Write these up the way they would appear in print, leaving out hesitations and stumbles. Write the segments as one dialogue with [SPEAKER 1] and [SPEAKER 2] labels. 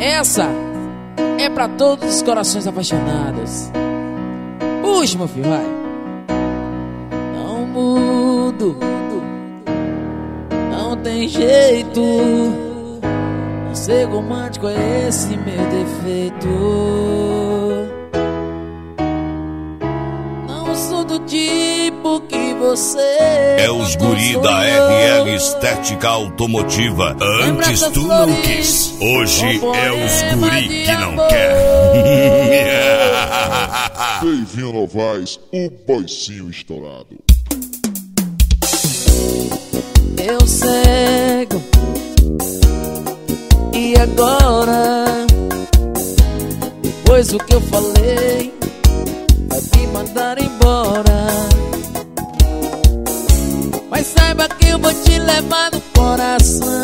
[SPEAKER 1] Essa é pra todos os corações apaixonados. Puxa, meu filho, vai. Não mudo, não tem jeito. Não ser romântico é esse meu defeito. Não sou do tipo que você
[SPEAKER 2] é os guri da RL Estética Automotiva. Antes tu não quis, hoje é os guri que não quer.
[SPEAKER 3] Bem-vindo ao Novaes, o boicinho estourado.
[SPEAKER 1] Eu cego, e agora? Depois do que eu falei, vai me mandar embora. Mas saiba que eu vou te levar no coração.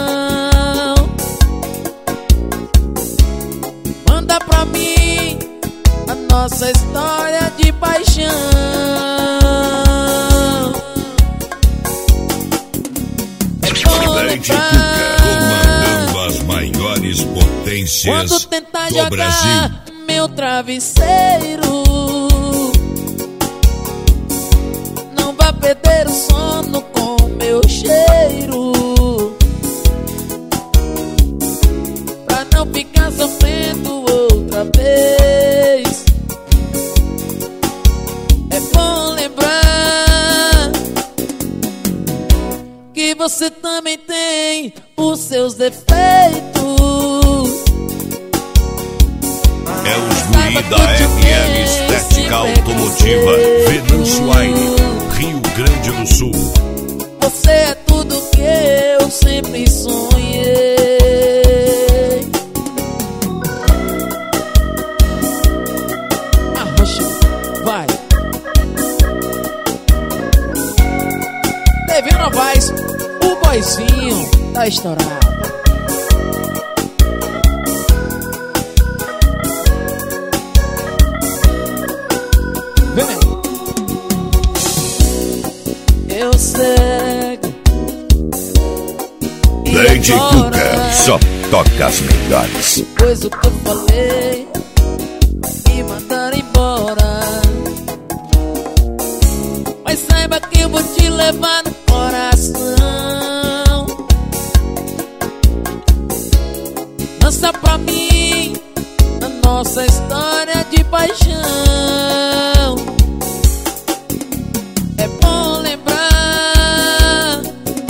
[SPEAKER 1] Manda pra mim a nossa história de paixão.
[SPEAKER 2] Lady Cuca, comandando as maiores potências
[SPEAKER 1] quando tentar
[SPEAKER 2] do
[SPEAKER 1] jogar
[SPEAKER 2] Brasil.
[SPEAKER 1] Meu travesseiro, não vai perder o sono com meu cheiro. Pra não ficar sofrendo outra vez. É bom lembrar que você também tem os seus defeitos.
[SPEAKER 2] É os guri da RL Estética Automotiva, Venâncio Aire, Rio Grande do Sul.
[SPEAKER 1] Você é tudo que eu sempre sonhei. Arrocha, vai. TV Novaes, o boizinho tá estourado. Vem, eu cego.
[SPEAKER 2] Lady Cuca, só toca as melhores.
[SPEAKER 1] Depois do que eu falei, me mandar embora. Mas saiba que eu vou te levar no coração. Lança pra mim a nossa história de paixão. É bom lembrar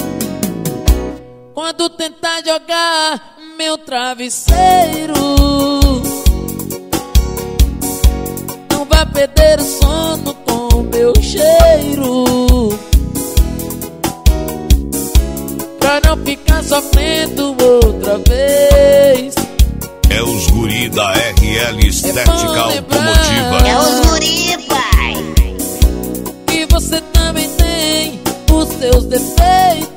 [SPEAKER 1] quando tentar jogar meu travesseiro. Não vai perder o sono com meu cheiro. Pra não ficar sofrendo outra vez.
[SPEAKER 2] É os guri da RL Estética Automotiva.
[SPEAKER 4] É os guri, pai.
[SPEAKER 1] E você também tem os seus defeitos.